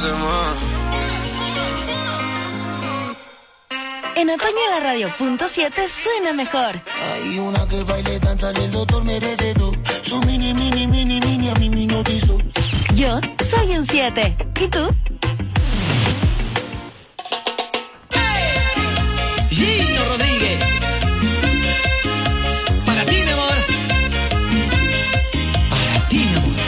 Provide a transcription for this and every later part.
En otoño la radio.7 suena mejor. Hay una que baile, danza, el doctor merece todo. Su mini, a mí me hipnotizó. Yo soy un 7. ¿Y tú? Gino Rodríguez. Para ti, mi amor. Para ti, mi amor.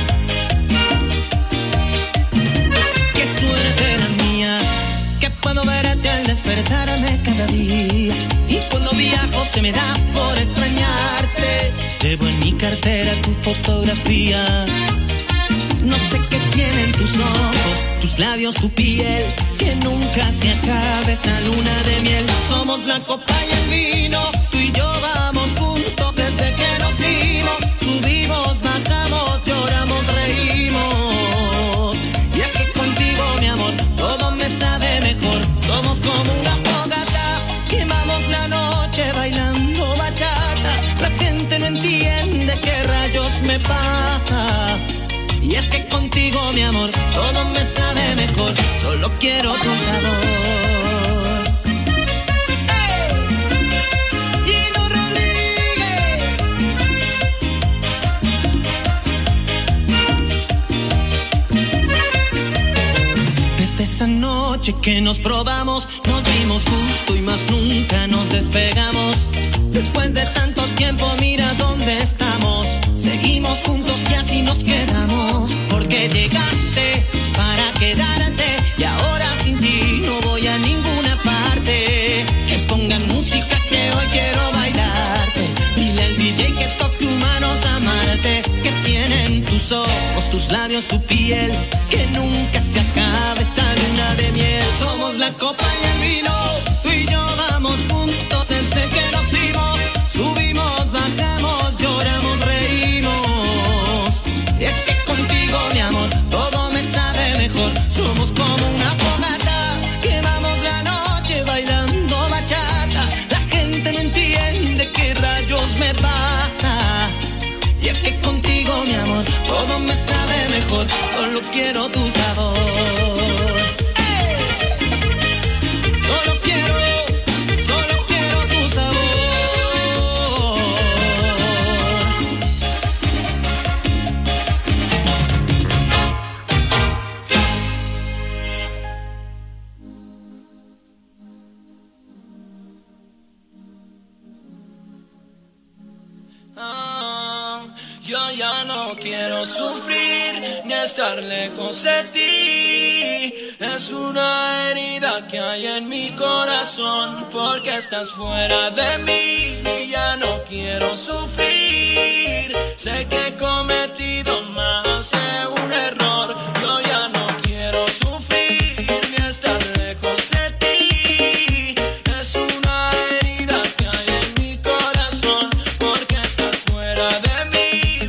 Qué suerte la mía, que puedo verte al despertarme cada día. Y cuando viajo se me da por extrañarte. Llevo en mi cartera tu fotografía. No sé qué tienen tus ojos, tus labios, tu piel, que nunca se acabe esta luna de miel. Somos la copa y el vino, tú y yo vamos juntos desde que nos vimos. Subimos, bajamos, lloramos, reímos. Y es que contigo, mi amor, todo me sabe mejor. Somos como una fogata, quemamos la noche bailando bachata. La gente no entiende qué rayos me pasa. Y es que contigo, mi amor, todo me sabe mejor. Solo quiero tu sabor. ¡Hey! Gino Rodríguez. Desde esa noche que nos probamos, nos dimos gusto y más nunca nos despegamos. Después de tanto tiempo, mira dónde estamos. Seguimos juntos y así nos quedamos. Porque llegaste para quedarte y ahora sin ti no voy a ninguna parte. Que pongan música que hoy quiero bailarte. Dile al DJ que toque humanos amarte. Que tienen tus ojos, tus labios, tu piel, que nunca se acabe esta luna de miel. Somos la copa y el vino, tú y yo vamos juntos desde que nos vimos. Subimos, bajamos, lloramos, reímos. Es que contigo, mi amor, todo me sabe mejor. Somos como una fogata, quemamos la noche bailando bachata. La gente no entiende qué rayos me pasa. Y es que contigo, mi amor, todo me sabe mejor. Solo quiero tu sabor. Yo ya no quiero sufrir ni estar lejos de ti. Es una herida que hay en mi corazón porque estás fuera de mí. Y ya no quiero sufrir. Sé que he cometido más de un error. Yo ya no quiero sufrir ni estar lejos de ti. Es una herida que hay en mi corazón porque estás fuera de mí.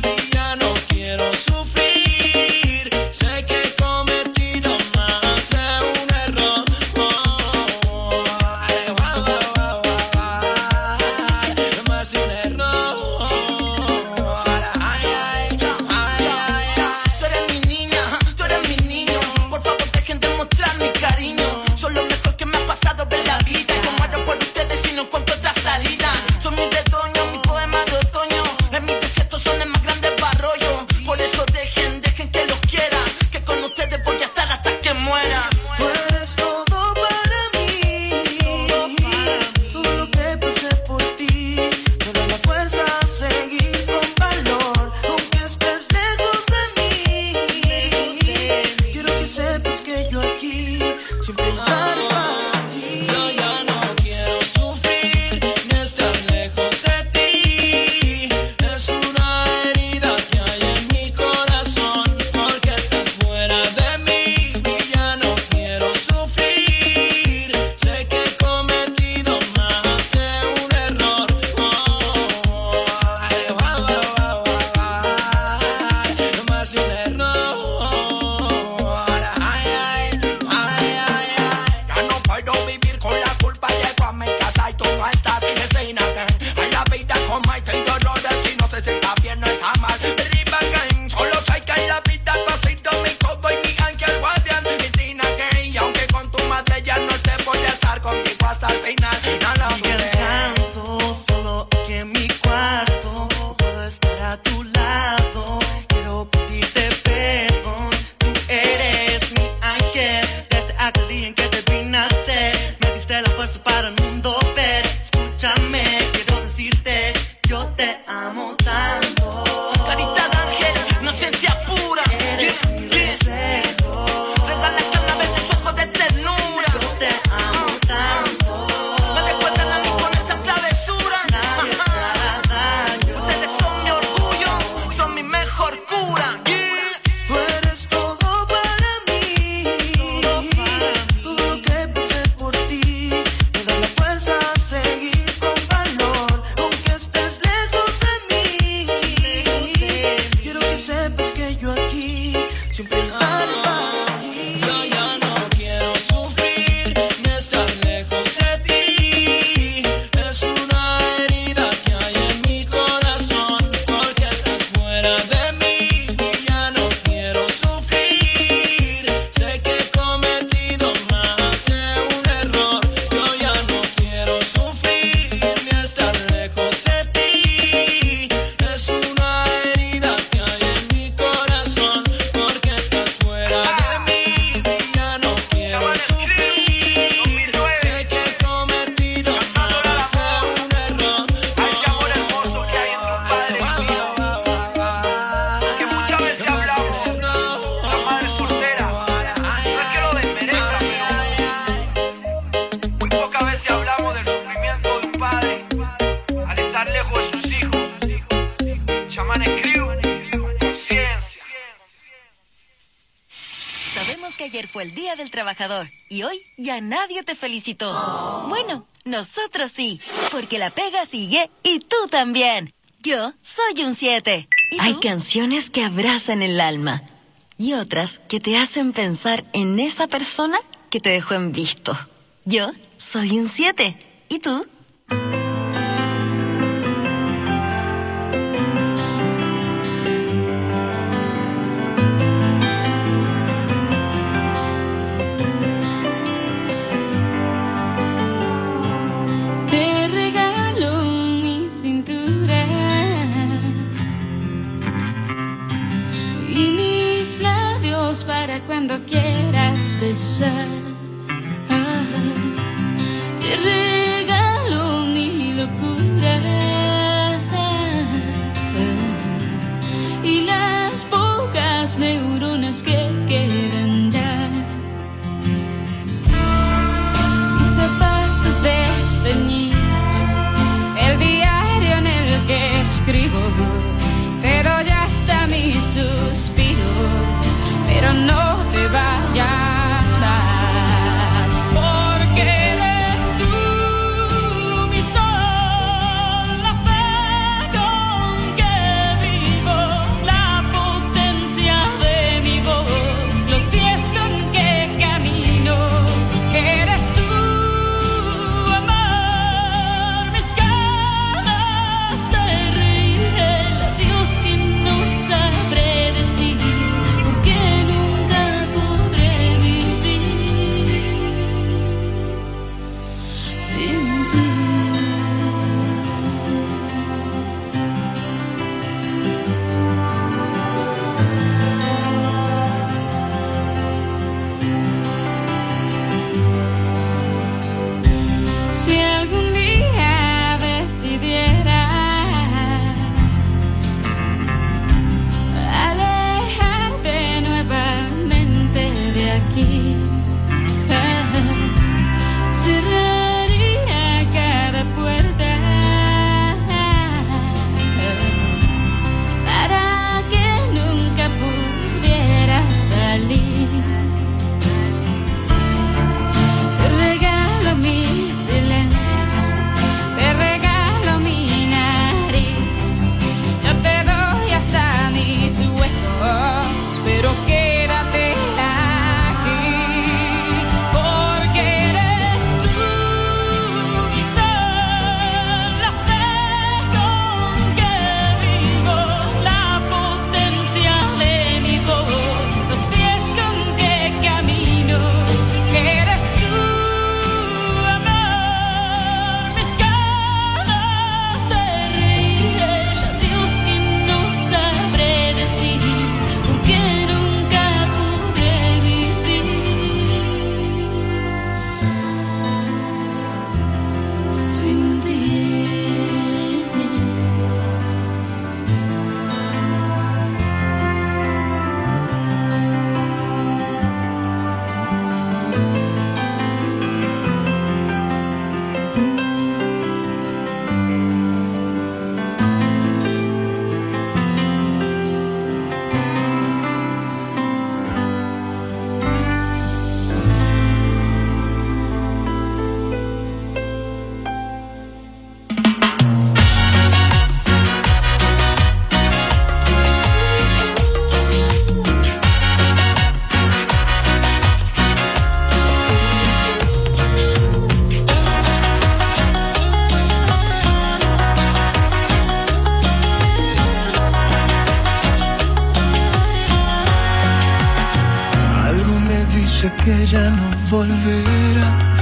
Sé que he cometido más de un error. Más de un error. Tú eres mi niña, tú eres mi niña. Ayer fue el Día del Trabajador y hoy ya nadie te felicitó. Bueno, nosotros sí, porque la pega sigue y tú también. Yo soy un 7. Hay canciones que abrazan el alma y otras que te hacen pensar en esa persona que te dejó en visto. Yo soy un 7. ¿Y tú? Para cuando quieras besar, te regalo mi locura y las pocas neuronas que quedan ya. Mis zapatos desteñidos, el diario en el que escribo, pero ya está mis suspiros. Pero no te vayas más, porque eres tú mi sol, la fe con que vivo, la potencia de mi voz, los pies con que camino. Eres tú, amor, mis ganas de reír, el Dios que no sabré decir. Pero quédate aquí, porque eres tú mi sol, la fe con que vivo, la potencia de mi voz, los pies con que camino. Eres tú, amor, mis ganas de reír, el Dios que no sabré decir. Que ya no volverás.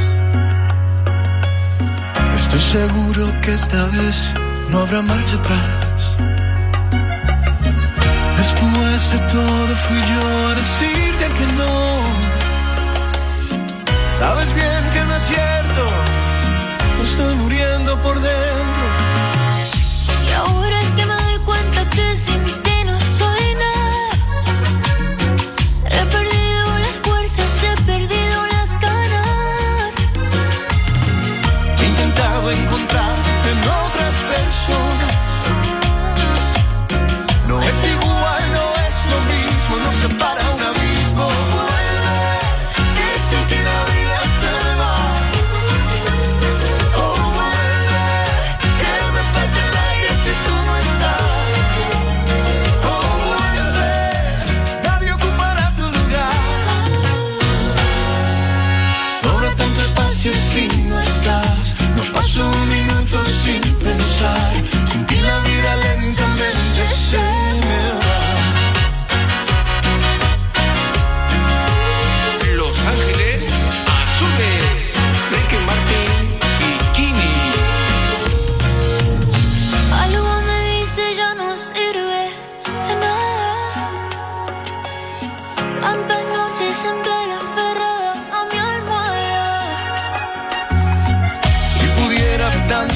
Estoy seguro que esta vez no habrá marcha atrás. Después de todo fui yo a decirte que no. Sabes bien que no es cierto, me estoy muriendo por dentro. Y ahora es que me doy cuenta que sin ti no soy nada. He perdido las fuerzas, he perdido las ganas. He intentado encontrarte en otras personas. No es igual, no es lo mismo, nos separa un abismo. Vuelve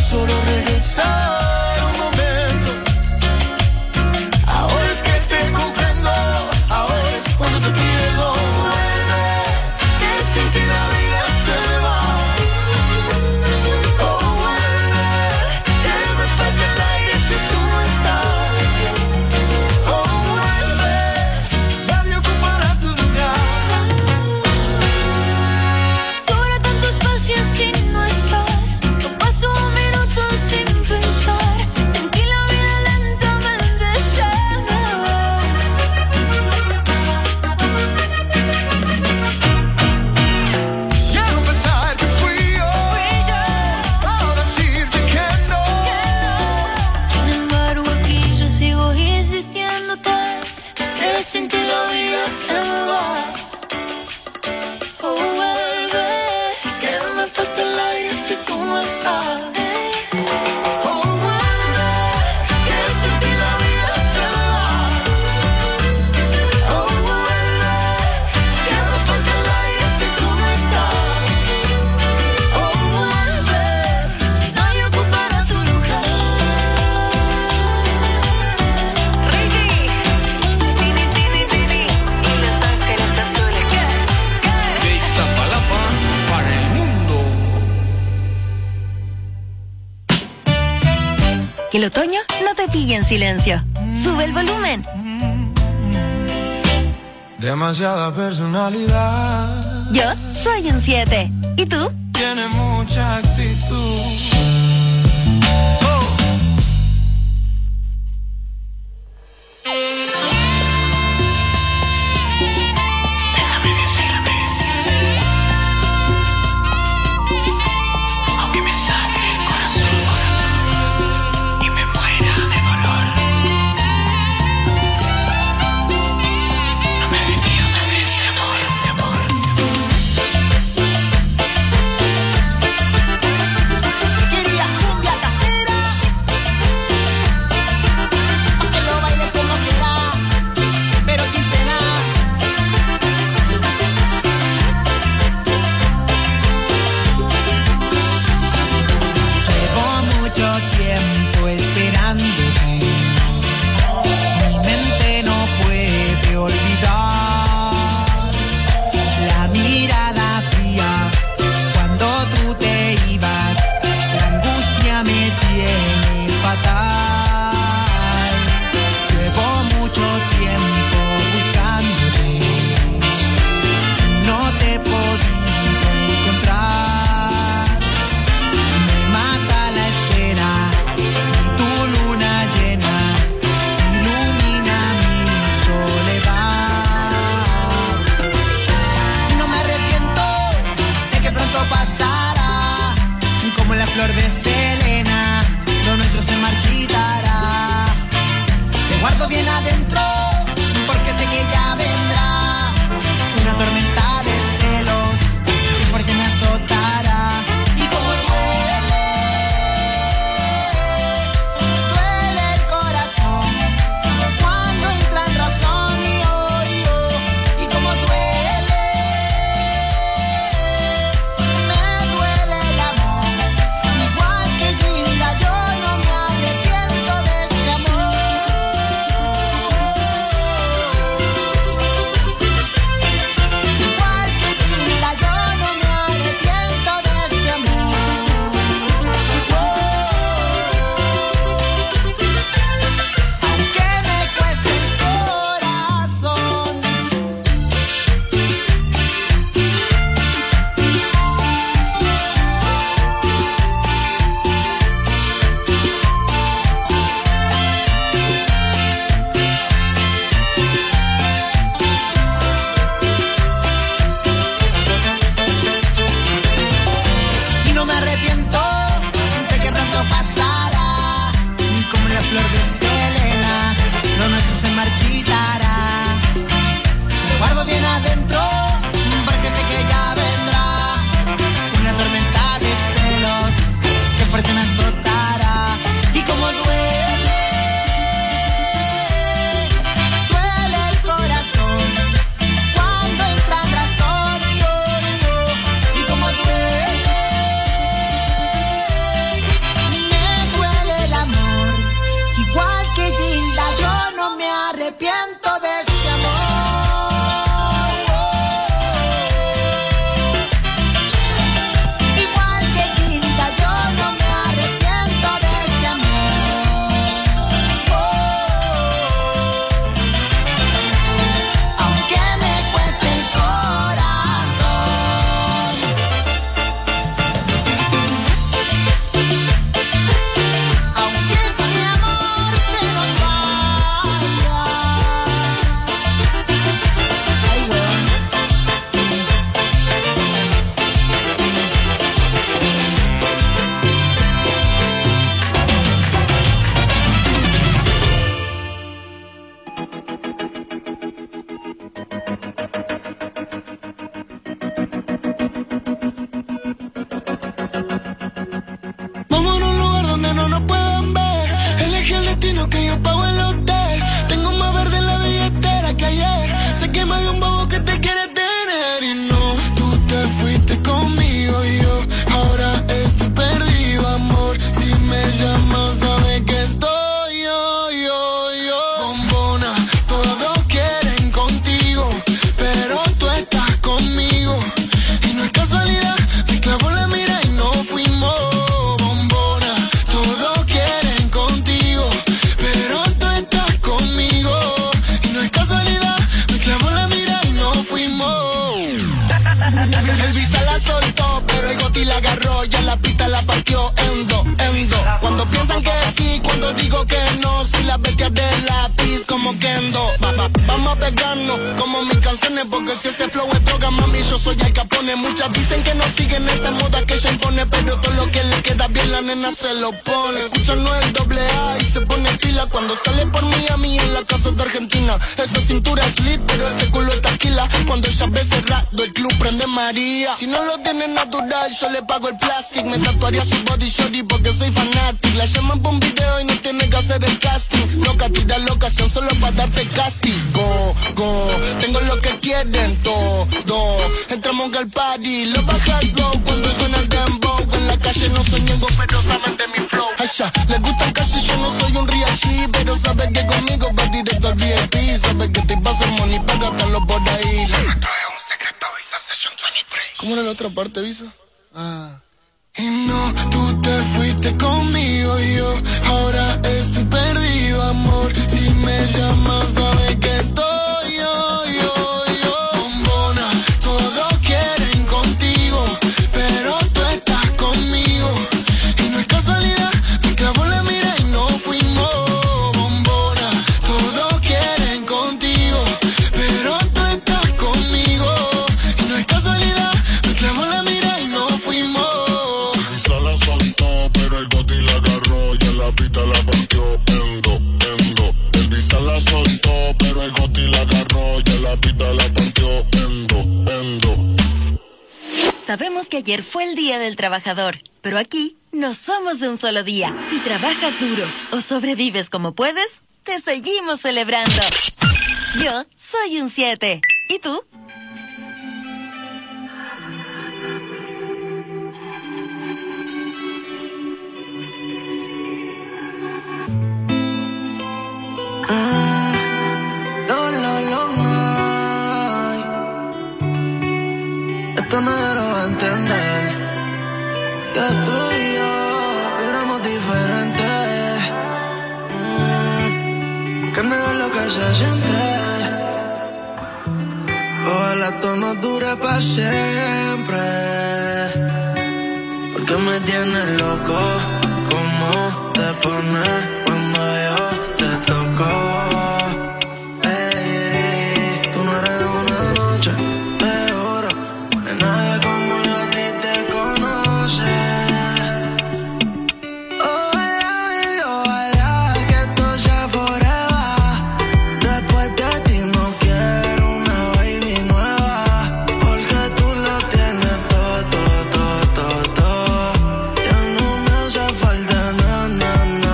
solo regresar un momento. Ahora es que te comprendo, ahora es cuando te pierdo. Vuelve, que sin ti la vida se me va. Oh, vuelve, que me falta el aire si tú no estás. Oh, vuelve, nadie ocupará tu lugar. Sobra tanto espacio si no estás. No paso un minuto sin pensar. Sentí la vida lentamente se me va. Quiero pensar que fui yo, ahora decirte que no. Sin embargo aquí yo sigo insistiéndote, que sin ti la vida se me va. Oh, vuelve, Que me falta el aire si tú no estás. Oh, vuelve, que sin ti la vida se me va. Oh, vuelve, que me falta el aire si tú no estás. Oh, vuelve, nadie ocupará tu lugar. De Iztapalapa para el mundo. Que el otoño no te pille en silencio. Sube el volumen. Demasiada personalidad, Yo soy un 7. ¿Y tú? tiene mucha actitud. Oh. Aunque me sangre el corazón y me muera de dolor, no me despiertes de este amor, de amor. Querías cumbia casera. fuiste conmigo y yo ahora estoy perdido, amor. Si me llamas, sabes que estoy yo. Bombona, todos quieren contigo, pero tú estás conmigo. Y no es casualidad, me clavó la mira y no fuimos. Bombona, todos quieren contigo, pero tú estás conmigo. Y no es casualidad, me clavó la mira y no fuimos. El visa la soltó, pero el goti la agarró, ya la pista la partió en dos. Cuando piensan que sí, cuando digo que no, si las bestias del lápiz como Kendo. Vamos a pegarnos como mis canciones, porque si ese flow es droga, mami, yo soy Al Capone. Muchas dicen que no siguen esa moda que ella impone, pero todo lo que le queda bien la nena se lo pone. Escuchan no el doble A y se pone pila cuando sale por Miami en la casa de Argentina. Esa cintura es lit, pero ese culo es taquila. Cuando ella ve cerrado, el club prende María. Si no lo tiene natural, yo le pago el plástico. Me tatuaría su body shorty porque soy fanatic. La llaman por un video y no tiene que hacer el casting. Loca, tira la ocasión solo para darte castigo. Tengo lo que quieren todo. Entramos al party, lo bajas low cuando suena el dembow. En la calle no soy ñengo, pero saben de mi flow. Ay, ya, les gusta casi, yo no soy un real G, pero saben que conmigo va directo al VIP. Saben que te pasa el money para gastarlo por ahí. Le trae un secreto Visa Session 23. ¿Cómo era la otra parte, Visa? Y no, tú te fuiste conmigo y yo ahora estoy perdido, amor. Si me llamas, sabes que estoy yo. Bombona, todos quieren contigo, pero tú estás conmigo. Y no es casualidad, me clavó la mira y no fuimos. Bombona, todos quieren contigo, pero tú estás conmigo. Y no es casualidad, me clavó la mira y no fuimos. La soltó, pero el goti la agarró y en la pista la partió en dos. El visa la soltó, pero el goti la agarró y en la pista la partió en dos. Sabemos que ayer fue el Día del Trabajador, pero aquí no somos de un solo día. Si trabajas duro o sobrevives como puedes, te seguimos celebrando. Yo soy un 7. ¿Y tú? Esto nadie lo va a entender, que tú y yo éramos diferentes, que no es lo que se siente. Ojalá esto no dure para siempre, porque me tienes loco. ¿Cómo te pones cuando yo te toco? Tú no eres una noche de oro, de nadie como yo a ti te conoce. Ojalá, baby, ojalá que esto sea forever. Después de ti no quiero una baby nueva, porque tú lo tienes todo. Ya no me hace falta nada.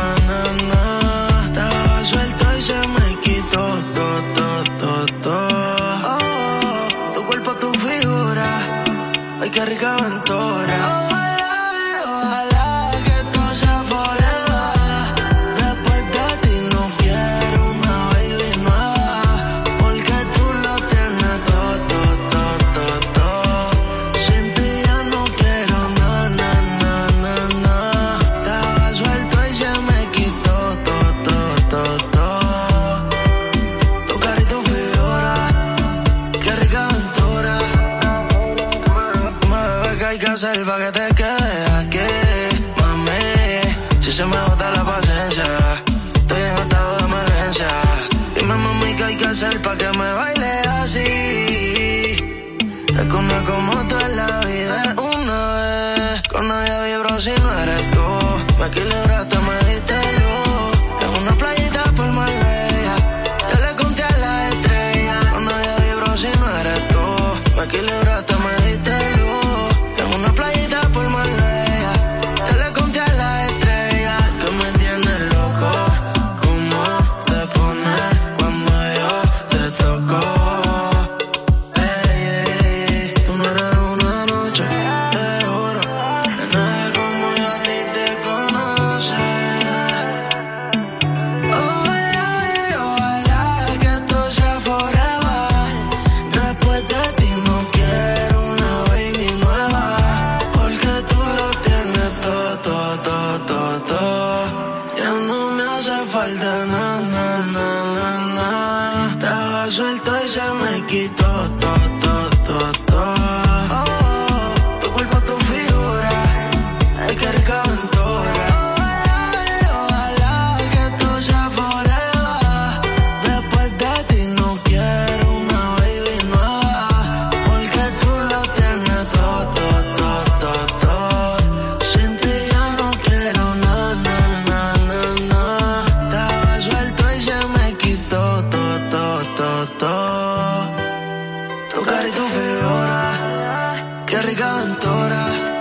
Estaba suelta y se me quitó todo. Oh, tu cuerpo, tu figura, ay, qué rica aventura. Ojalá que esto sea forever. Después de ti no quiero una baby nueva, porque tú lo tienes todo. Sin ti ya no quiero nada. Estaba suelto y se me quitó todo. Tu cara y tu figura, qué rica aventura. Bebé, ¿qué hay que hacer pa' que te quedes aquí? Mami, si se me bota la paciencia, estoy en estado de emergencia. Dime, mami, ¿qué hay que hacer pa' que me baile así? Es que una como tú en la vida es una vez. Con nadie vibro si no eres tú. Me equilibraste, me diste luz. En una playita por Marbella, yo le conté a la estrella. Con nadie vibro si no eres tú. Me equilibraste, me diste luz. En una playita por Marbella, yo le conté a la estrella. Que me tienes loco. ¿Cómo te pones cuando yo te toco? Tú no eres una noche se me quitó, tu cuerpo, tu figura, ay, qué rica aventura. Ojalá que esto sea forever. Después de ti no quiero una baby nueva, porque tú lo tienes todo. Sin ti ya no quiero nada. Estaba suelto y se me quitó todo. Tu cara y tu figura, qué rica aventura.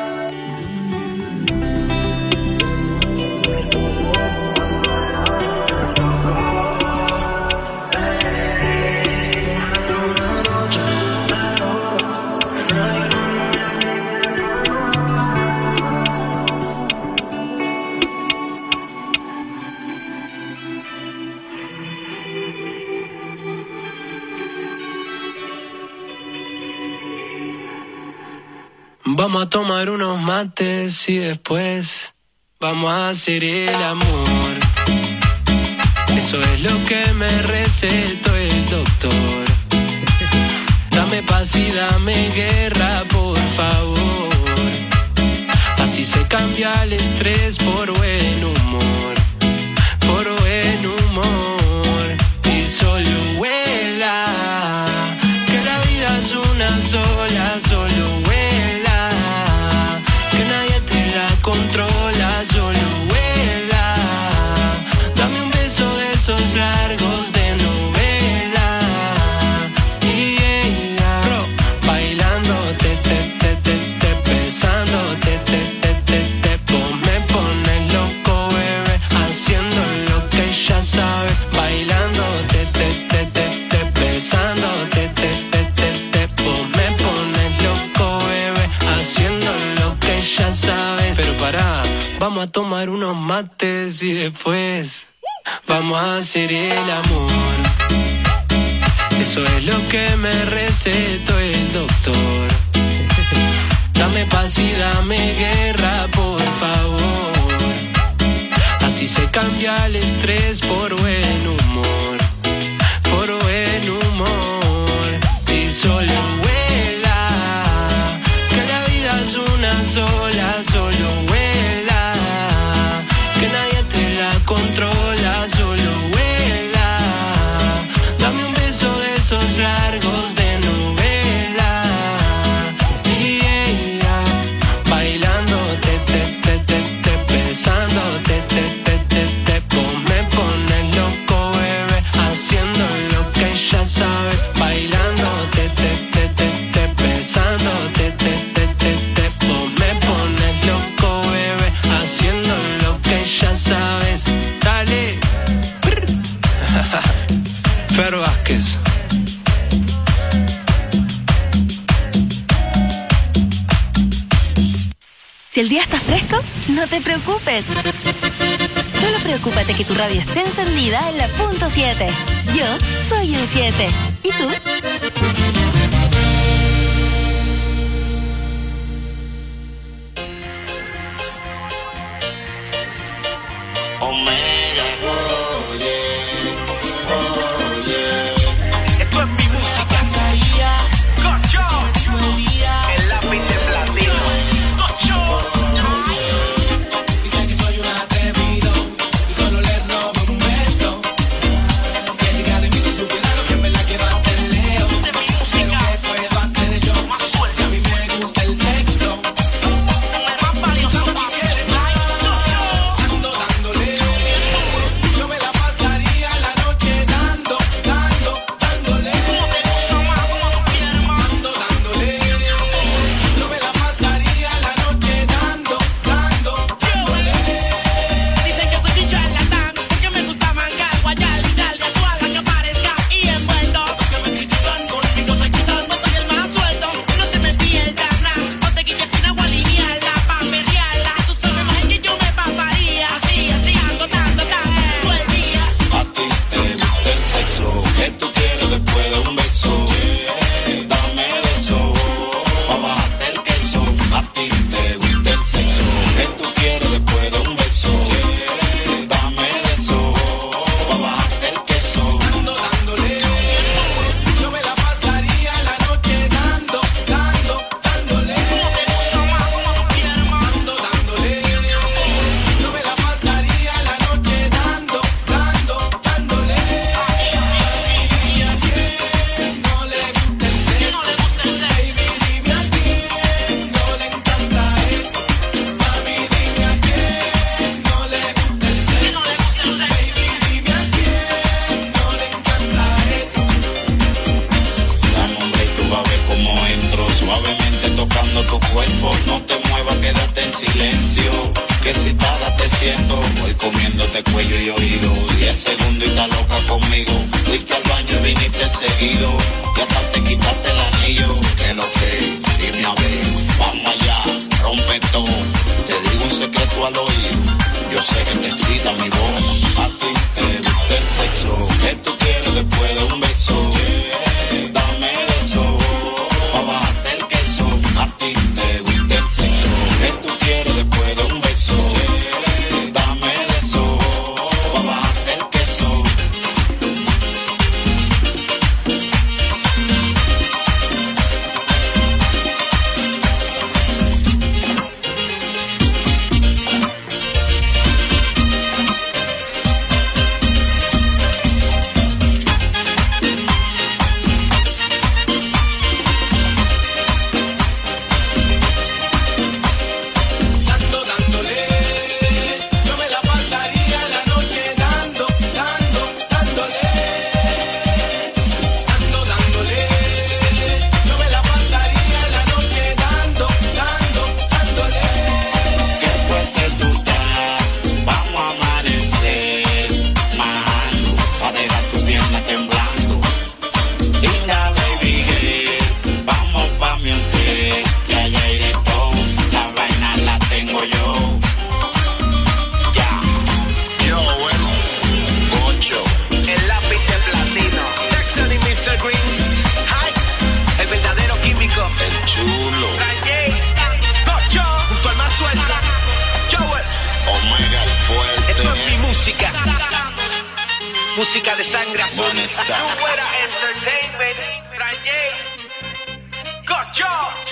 Vamos a tomar unos mates y después vamos a hacer el amor. Eso es lo que me recetó el doctor. Dame paz y dame guerra, por favor. Así se cambia el estrés por buen humor. Por buen humor. Y solo vuela, que la vida es una sola, solo vuela. Que nadie te la controla, solo vuela. Dame un beso de esos largos de novela. Bro, bailando, besando, me pone loco, bebé, haciendo lo que ya sabes. Bailando, besando, me pone loco, bebé, haciendo lo que ya sabes. Pero pará, vamos a tomar unos mates y después vamos a hacer el amor. Eso es lo que me recetó el doctor. Dame paz y dame guerra, por favor. Así se cambia el estrés por buen humor. Por buen humor. Y solo vuela, que la vida es una sola, solo vuela. Que nadie te la controla, solo vuela. Dame un beso de esos largos de novela. Bailando, besando, me pone loco, bebé, haciendo lo que ya sabes. Bailando, besando, me pone loco, bebé, haciendo lo que ya sabes. Dale. Fer Vázquez. Si el día está fresco, no te preocupes. Solo preocúpate que tu radio esté encendida en la punto 7. Yo soy un 7. ¿Y tú? Omega, oye. Esto es mi música. Gocho. El lápiz de platino. Gocho. Dice que soy un atrevido y solo le robo un beso. Que diga de mí si supiera lo que me la quiero hacer leo. cuerpo, no te muevas, quédate en silencio. Que excitada te siento, voy comiéndote cuello y oído. 10 segundos y estás loca conmigo. Fuiste al baño y viniste seguido. Y hasta te quitaste el anillo. Que lo que, dime a ver, vamos allá, rompe todo. Te digo un secreto al oído. Yo sé que te excita mi voz. A ti te gusta el sexo. ¿Qué tú quieres después de un beso? Yeah, dame eso. Pa' bajarte el queso. A ti te gusta el sexo. ¿Qué tú quieres después de un beso? Yeah, dame eso. Pa' bajarte el queso. Música de sangre azul. Fuera Entertainment. Gocho.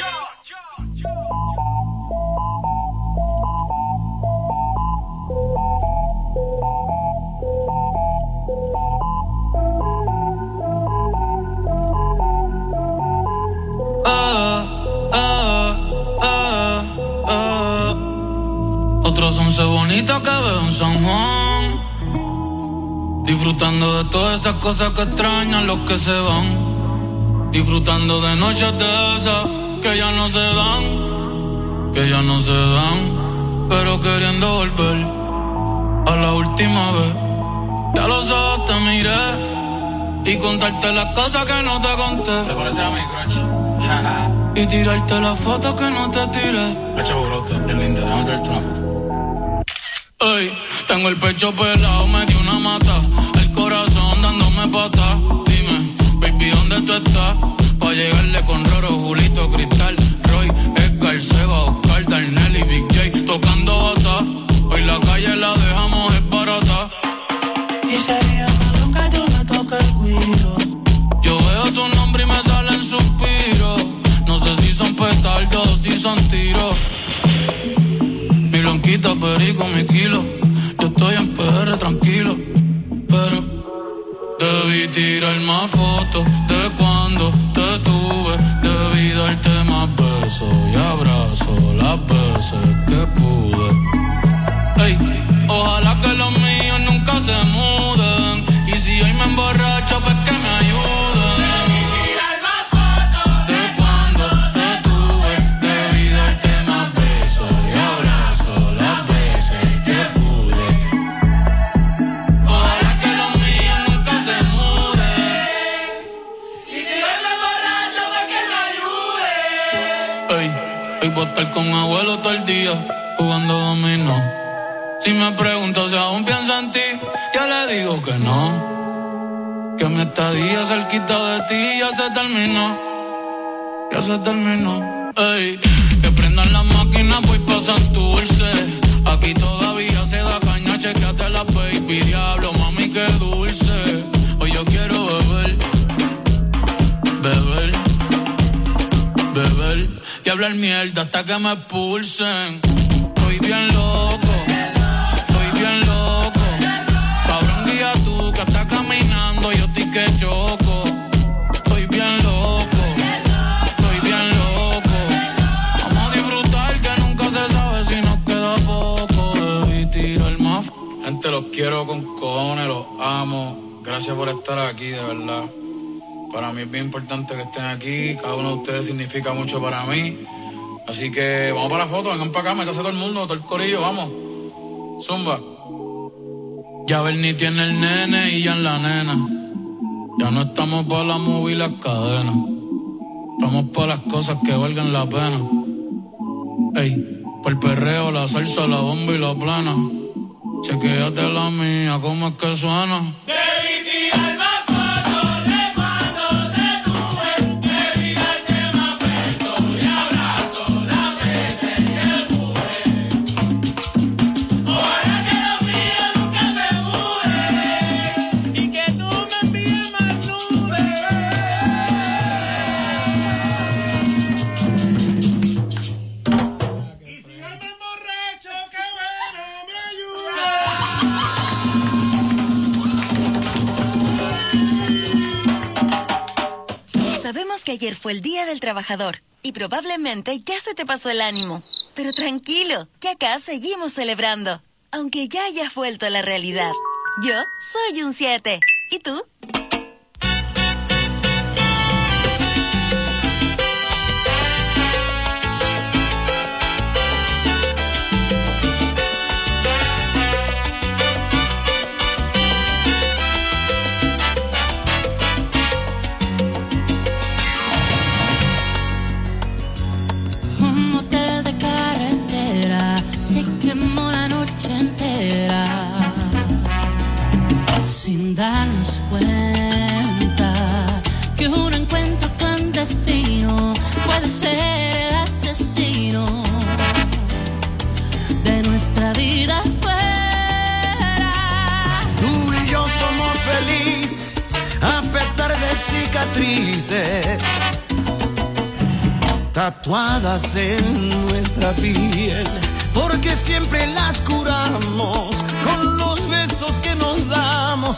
Otros 11 bonitos que veo en San Juan, disfrutando de todas esas cosas que extrañan los que se van, disfrutando de noches de esas que ya no se dan, pero queriendo volver a la última vez. Ya los ojos te miré y contarte las cosas que no te conté. ¿Te parece a mi crush? Y tirarte las fotos que no te tiré. Pecho brote, es linda, déjame traerte una foto. Ey, tengo el pecho pelado, me dio una mata, el corazón dándome patas. Dime, baby, ¿dónde tú estás? Pa' llegarle con Roro, Julito, Cristal, Roy, Edgar, Seba, Oscar, Darnell y Big J tocando bata. Hoy la calle la dejamos es barata. Y sería cabrón que yo me toque el guiro. Yo veo tu nombre y me salen suspiros. No sé si son petardos o si son tiros. Mi blanquita, perico, mi kilo. Yo estoy en PR tranquilo, pero debí tirar más fotos de cuando te tuve. Debí darte más besos y abrazos las veces que pude. Ey, ojalá que los míos nunca se muden. Y si hoy me emborracho, pues que me ayuden. Voy a estar con abuelo todo el día jugando dominó. Si me pregunto si aún pienso en ti, yo le digo que no. Que mi estadía cerquita de ti ya se terminó. Ey, que prendan las máquinas, voy pa' Santurce. Aquí todavía se da caña, chequeate la baby. Diablo, mami, qué dulce. Hoy yo quiero beber y hablar mierda hasta que me expulsen. Estoy bien loco. Cabrón, guía tú que estás caminando, yo estoy que choco. Estoy bien loco. Vamos a disfrutar que nunca se sabe si nos queda poco. Debí tirar más. Gente, los quiero con cojones, los amo. Gracias por estar aquí, de verdad. Para mí es bien importante que estén aquí. Cada uno de ustedes significa mucho para mí. Así que vamos para la foto, vengan para acá, métase todo el mundo, todo el corillo, vamos. Zumba. Ya Bernie tiene el nene y ya en la nena. Ya no estamos para la movie y las cadenas. Estamos para las cosas que valgan la pena. Ey, por el perreo, la salsa, la bomba y la plana. Chequéate la mía, ¿cómo es que suena? Sabemos que ayer fue el Día del Trabajador y probablemente ya se te pasó el ánimo. Pero tranquilo, que acá seguimos celebrando, aunque ya hayas vuelto a la realidad. Yo soy un 7. ¿Y tú? Sin darnos cuenta que un encuentro clandestino puede ser el asesino de nuestra vida fuera. Tú y yo somos felices a pesar de cicatrices tatuadas en nuestra piel, porque siempre las curamos con los besos que nos damos,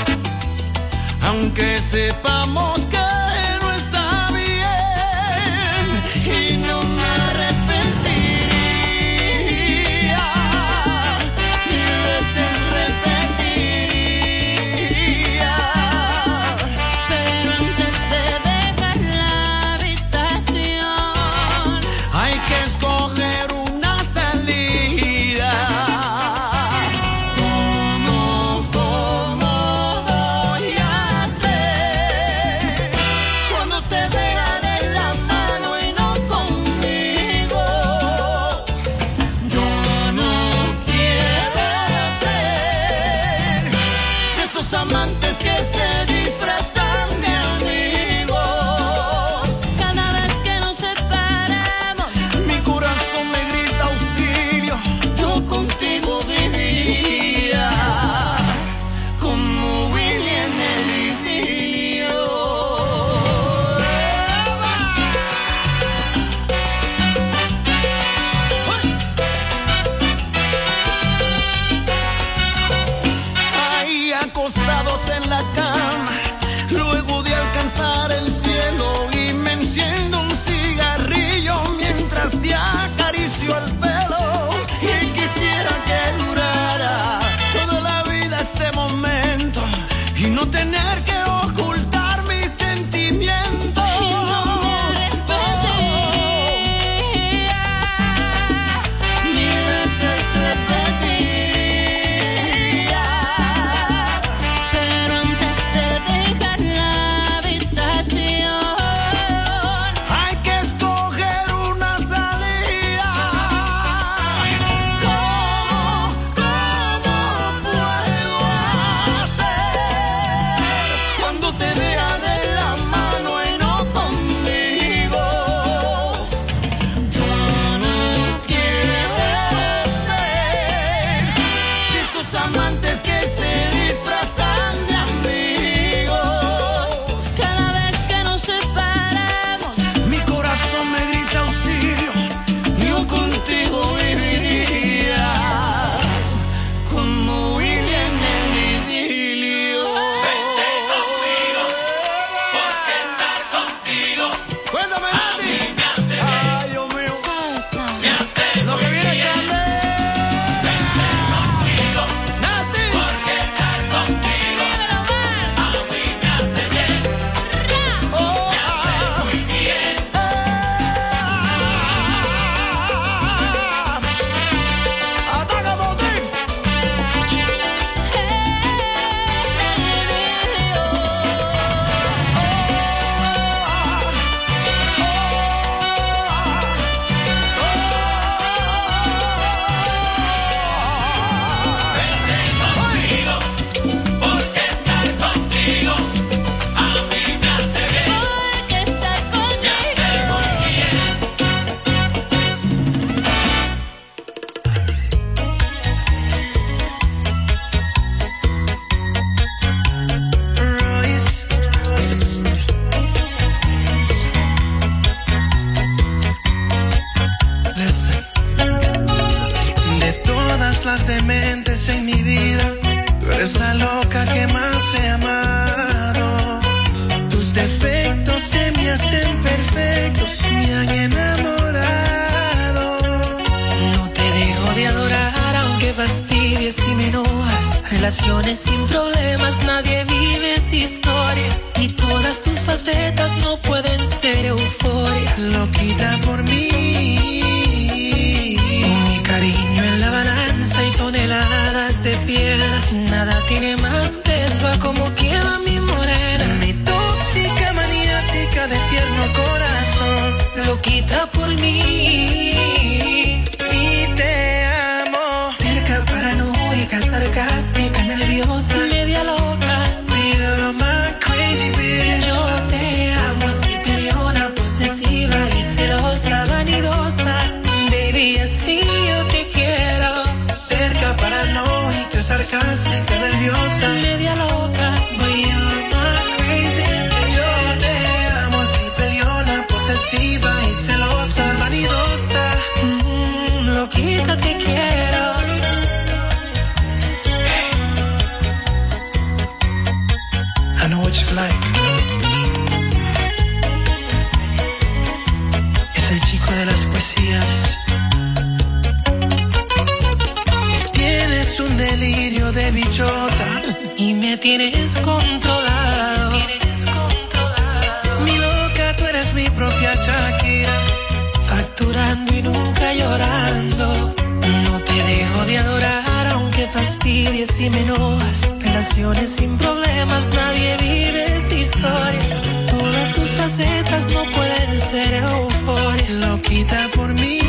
aunque sepamos que no está bien, y no me arrepentiría, mil veces repetiría, pero antes de dejar la habitación hay que escoger una salida. ¿Cómo voy a hacer cuando te vea de la mano y no conmigo? Relaciones sin problemas, nadie vive esa historia. Y todas tus facetas no pueden ser euforia. Loquita por mí. Mi cariño en la balanza y toneladas de piedras. Nada tiene más peso a como quiera mi morena. Mi tóxica maniática de tierno corazón. Loquita por mí. Y te amo. Terca, paranoica, sarcástica, nerviosa, media loca. You're my crazy bitch. Yo te amo así, peleona, posesiva y celosa, vanidosa. Baby, así yo te quiero. Cerca, paranoica, sarcástica, nerviosa, media loca. You're my crazy bitch. yo te amo así, peleona, posesiva y celosa, vanidosa. Loquita te quiero. I know what you like. Es el chico de las poesías. Tienes un delirio de bichota Y me tienes controlado. Mi loca, tú eres mi propia Shakira. Facturando y nunca llorando. No te dejo de adorar aunque fastidies y me enojas. Relaciones sin problemas, nadie vive esa historia. Todas tus facetas no pueden ser euforia. Loquita por mí.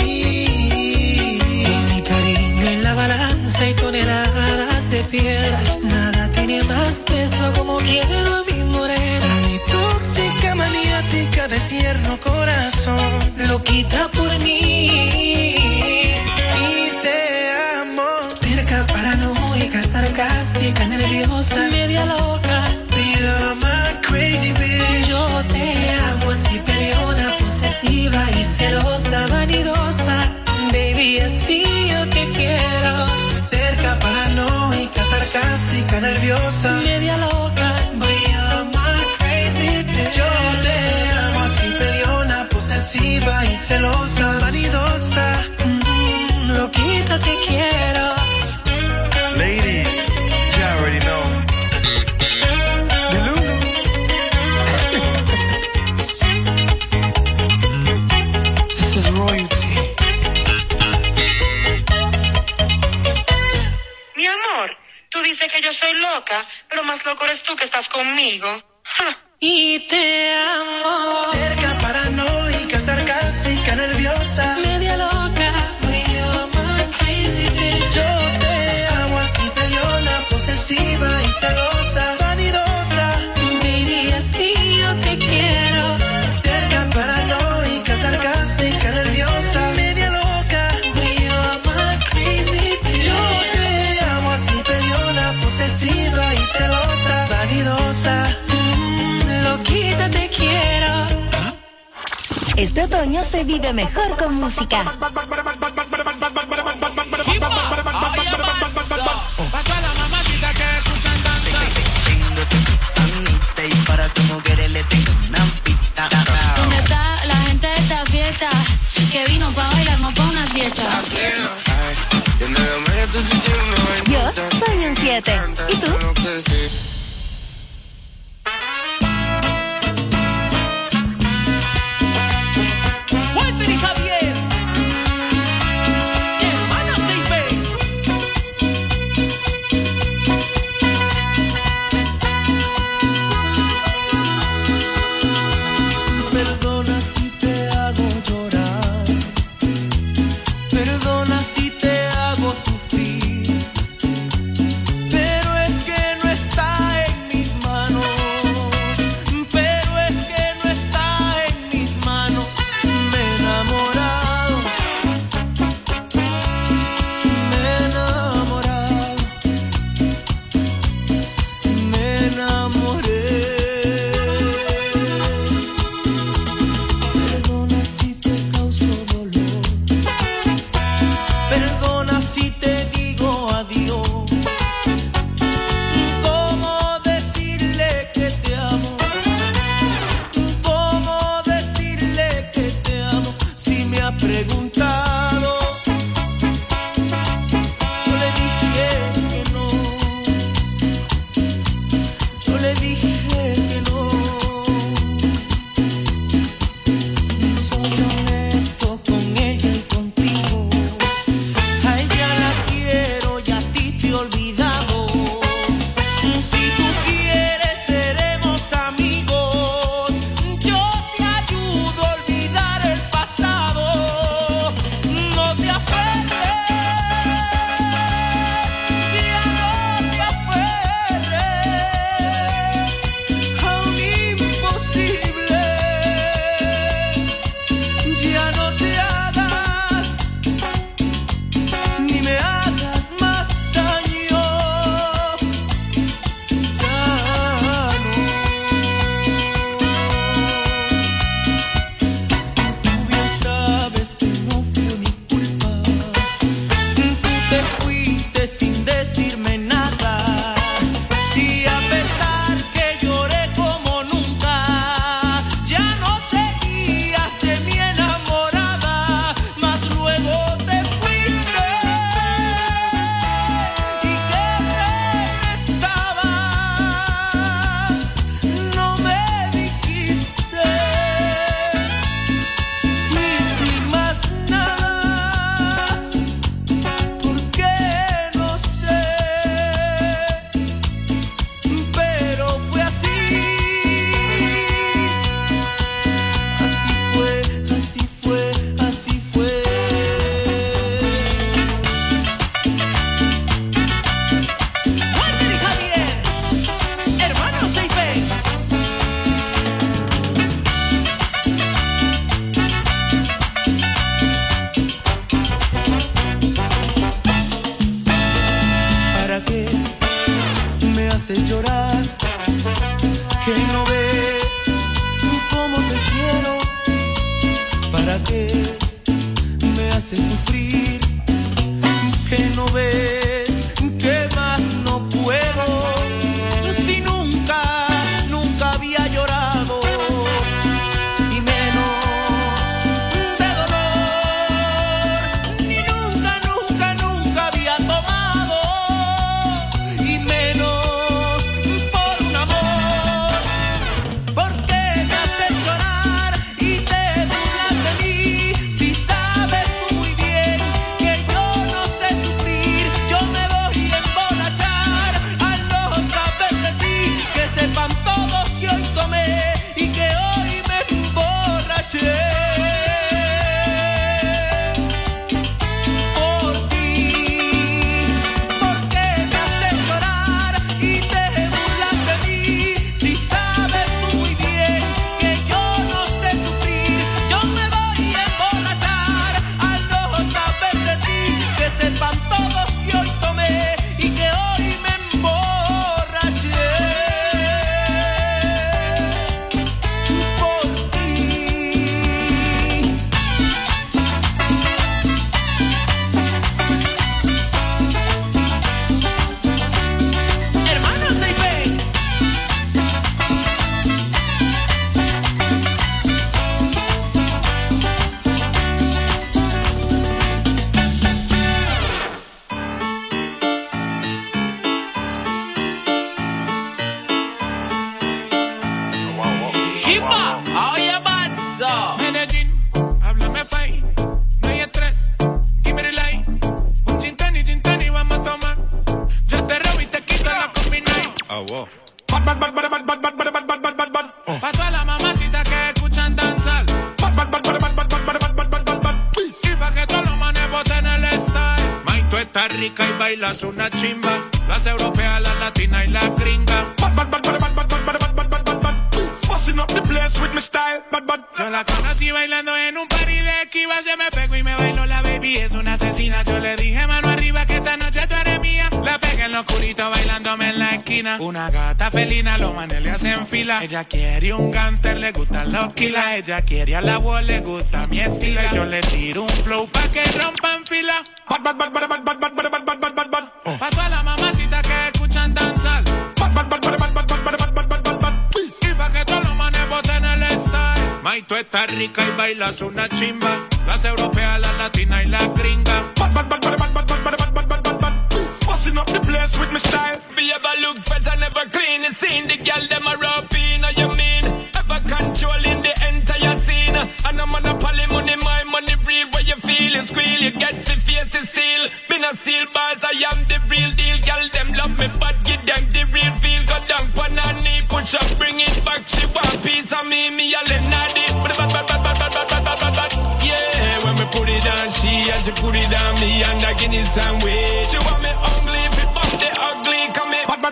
Mi cariño en la balanza y toneladas de piedras. Nada tiene más peso como quiero a mi morena. Mi tóxica maniática de tierno corazón. Loquita por mí. Y te amo. Terca, paranoica, sarcástica, nerviosa, media loca. You're my crazy bitch. Yo te amo así, peleona, posesiva y celosa, vanidosa. Baby, así yo te quiero. Terca, paranoica, sarcástica, nerviosa, media loca. You're my crazy bitch. yo te amo así, peleona, posesiva y celosa, vanidosa. Loquita te quiero. Ladies, you already know. This is royalty. Mi amor, tú dices que yo soy loca, pero más loco eres tú que estás conmigo. Y te amo. Terca, paranoica, sarcástica, nerviosa, Media loca. You're my crazy bitch. yo te amo así, peleona, posesiva y celosa, vanidosa. Baby, así yo te quiero. Terca, paranoica, sarcástica, nerviosa, media loca. You're my crazy bitch. Yo te amo así, peleona, posesiva y celosa, vanidosa. Loquita te quiero. Este otoño se vive mejor con música. Pa' toda la mamacita que escuchan danza. Y para sus mujeres le tengo una pista. ¿Dónde está la gente de esta fiesta? Que vino pa' bailar, no pa' una siesta. Yo soy un 7. ¿Y tú? Walter y Javier. Hermano Seife. Perdona si te hago llorar, perdona si te hago sufrir, pero es que no está en mis manos, pero es que no está en mis manos. Me he enamorado, me he enamorado, me enamoré. Perdona si te causo dolor, perdona si te digo adiós. ¿Cómo decirle que te amo? ¿Cómo decirle que te amo? Si me ha preguntado, yo le dije que no. hace sufrir, que no ves, que más no puedo. Si nunca había llorado, ni menos de dolor, ni nunca había tomado, y menos por un amor. ¿Por qué me haces llorar y te burlas de mí? Si sabes muy bien que yo no sé sufrir, yo me voy a emborrachar al no saber de ti. Que sepan todos que hoy tomé y que hoy me emborraché. Por ti, ¿por qué me haces llorar y te burlas de mí? Si sabes muy bien que yo no sé sufrir, yo me voy a emborrachar al no saber de ti. Que sepan todos que hoy tomé y que hoy me emborraché. Por ti. Hermano Seife. Kipa, oye, Batso. Medellín, háblame fai, no hay estrés, give me the light. Un gin tonic, vamos a tomar. Yo te robo y te quito la combinay. Bad. Pa' todas las mamacitas que escuchan danzar. Y pa' que todos los manes boten el style. May, tú estás rica y bailas una chimba. Las europeas, las latinas y las gringas. Busting up the place with my style, bad. Yo la conocí bailando en un party de esquivas. Yo me pego y me bailo, la baby es una asesina. Yo le dije mano arriba que esta noche tú eres mía. La pegué en lo oscurito bailándome en la esquina. Una gata felina, los manes le hacen fila. Ella quiere un gangster, le gustan los kilas. Ella quiere a la voz, le gusta mi estilo. Y yo le tiro un flow pa' que rompan fila. Bad. Pa' todas las mamacitas que escuchan danzar. Y pa' que todos los manes boten el style. May, tú estás rica y bailas una chimba. Las europeas, las latinas y las gringas. Busting up the place with my style. Be ever look fresh and never clean. You seen the girl them a rap in, you mean? Ever controlling the entire scene. And I'm on a poly money, my money real. Where you feeling squeal, you get the face to steal. Been a steel bars, I am the real deal. Girl them love me, but give them the real feel. Go down on her knee, push up, bring it back. She want piece of me a let naughty. Bad. Yeah, when me put it on she and she put it on me and I give it some way. She want me ugly, if it bump the ugly, come here. Bad.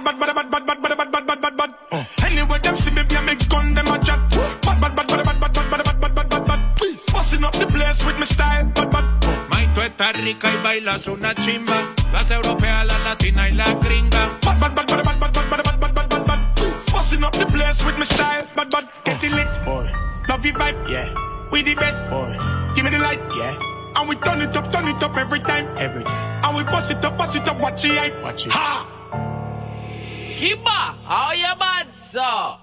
Anyway, them see me, be a make gun, them a chat. Bad. Busting up the place with my style, bad. May, tú estás rica y bailas una chimba. Las europeas, las latinas y las gringas. Bad. Busting up the place with my style, bad. Getting lit, boy. Love you vibe, yeah. We the best, boy. Give me the light, yeah. And we turn it up every time. And we bust it up, watch it hype. Ha! Kiba, oye, Batso.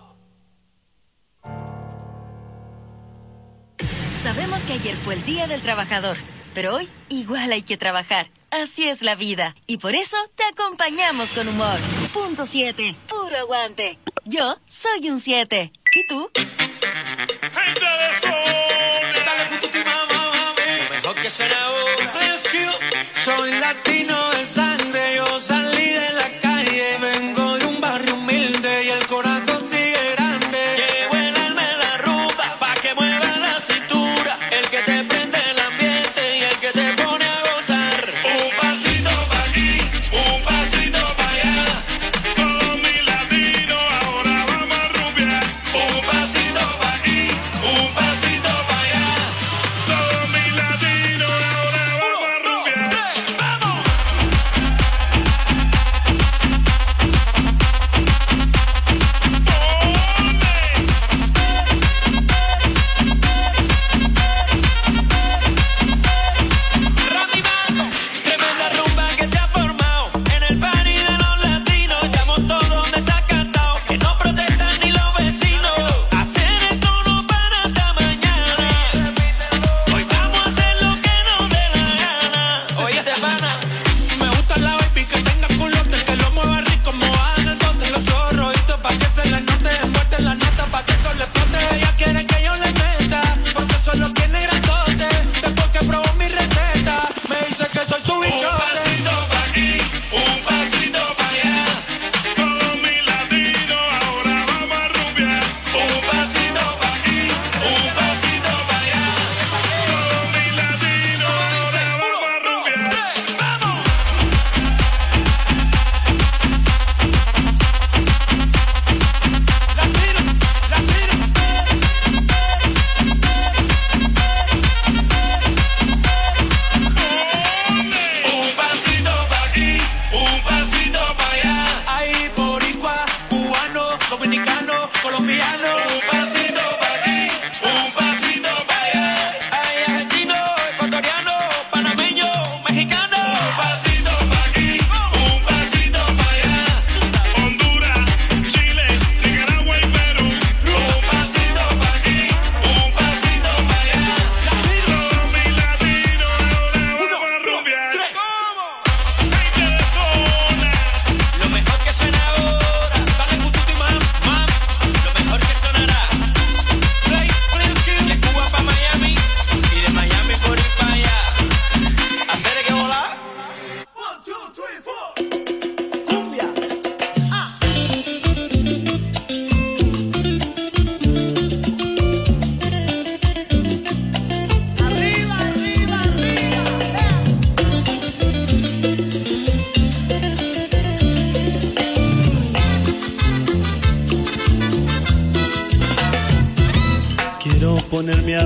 Sabemos que ayer fue el Día del Trabajador, pero hoy igual hay que trabajar. Así es la vida. Y por eso te acompañamos con humor. Punto 7. Puro aguante. Yo soy un 7. ¿Y tú? Gente de sol, dale puto ti mamá, mami. Lo mejor que suena ahora. Soy latino de sangre, yo salí de la calle. Vengo de un barrio humilde y el corazón sigue grande. Llevo el alma en la rumba pa' que mueva la cintura. El que te prende el ambiente y el que te pone a gozar. Un pasito pa' aquí, un pasito pa' allá. Todos mis latinos ahora vamos a rumbear. Un pasito pa' aquí, un pasito pa' allá. Todos mis latinos ahora vamos a rumbear. ¡Vamos!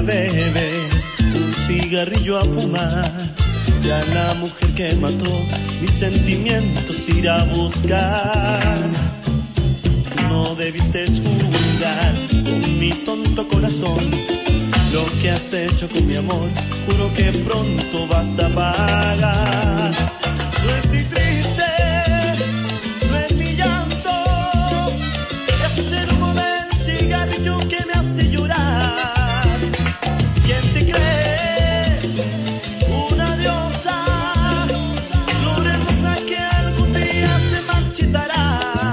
bebé un cigarrillo a fumar. Y a la mujer que mató mis sentimientos ir a buscar. No debiste jugar con mi tonto corazón. Lo que has hecho con mi amor, juro que pronto vas a pagar. No estoy triste, no es mi llanto, es el humo del cigarrillo que me hace llorar. ¿Quién te crees? Una diosa, flor hermosa que algún día se marchitará.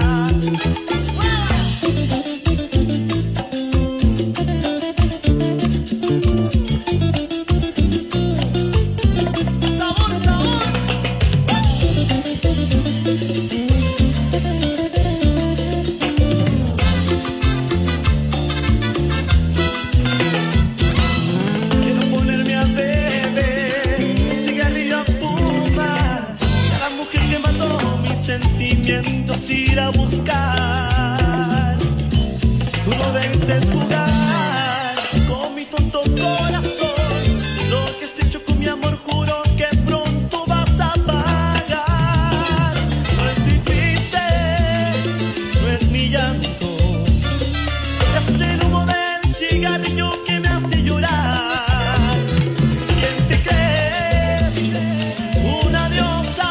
Sentimientos ir a buscar. Tú no debes jugar con mi tonto corazón. Lo que has hecho con mi amor, juro que pronto vas a pagar. No estoy triste, no es mi llanto, es el humo del cigarrillo que me hace llorar. ¿Quién te crees? Una diosa,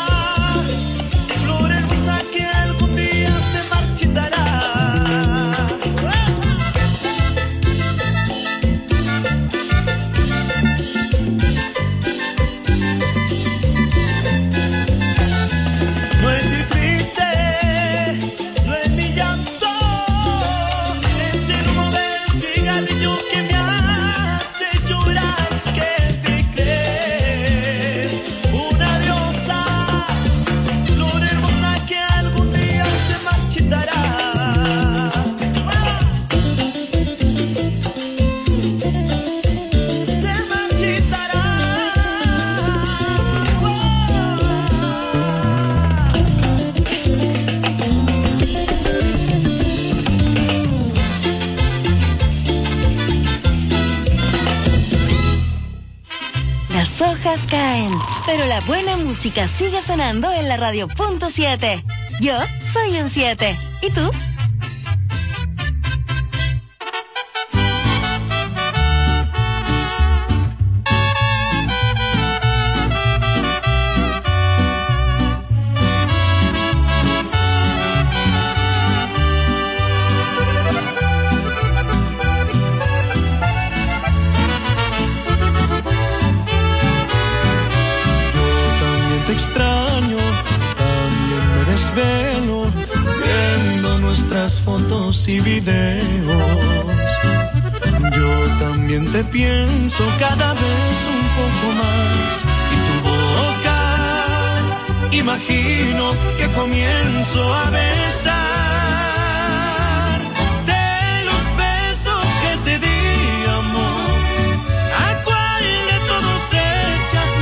que algún día se marchitará. No estoy triste, no es mi llanto, es el humo del cigarrillo que me hace llorar. ¿Qué te crees? Una diosa, flor hermosa que algún día se marchitará. Se marchitará. Las hojas caen, pero la buena música sigue sonando en la radio punto 7. Yo soy un 7. ¿Y tú? Te extraño, también me desvelo viendo nuestras fotos y videos. Yo también te pienso cada vez un poco más. Y tu boca, imagino que comienzo a besar.